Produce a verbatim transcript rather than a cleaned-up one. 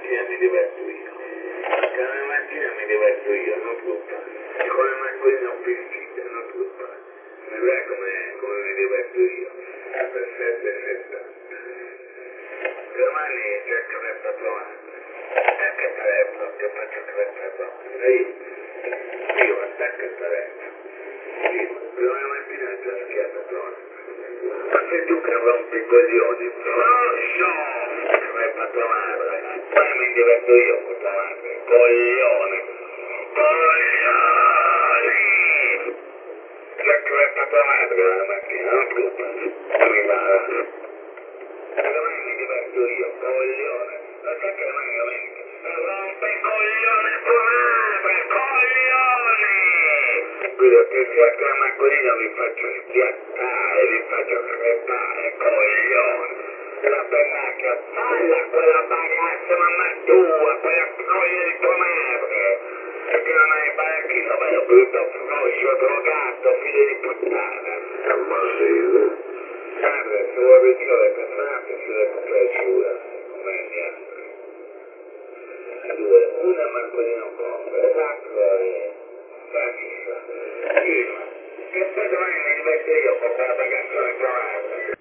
mattina mi diverto io. Perché la mattina mi diverto io, non preoccupare. E con le mascoline ho piscina, non preoccupare. Vedrai come, come mi diverto io. Per sette e settanta. Domani c'è il creppa trovata. E che telefono che faccio creppa trovata? Io, io attacco il telefono. Io, domani mattina c'è la schiatta trovata. Ma sei tu che rompi i coglioni? Rosso! Creppa trovata. Poi mi diverto io con tua madre. Coglione! Coglioni! C'è creppa tua madre la mattina, non preoccupare. Mi va. Domani mi diverto io, coglione. Lo sai che domani è domenica? Rompe i coglioni tua madre, coglioni! Quello che sia che la mascolina vi faccio schiattare, vi faccio crepare, coglioni. La pennacchia, falla quella bagazza mamma tua, quella troia di tua madre. Perché non hai baracchino, bello brutto, froscio, drogato, figlio di puttana. Ma sì, madre, se vuoi vicino alle personate si deve piaciuta, come gli altri. Due, una mascolino compra, quattro e Francia. Prima, che poi domani mi diverto io con quella bagazza di tua madre.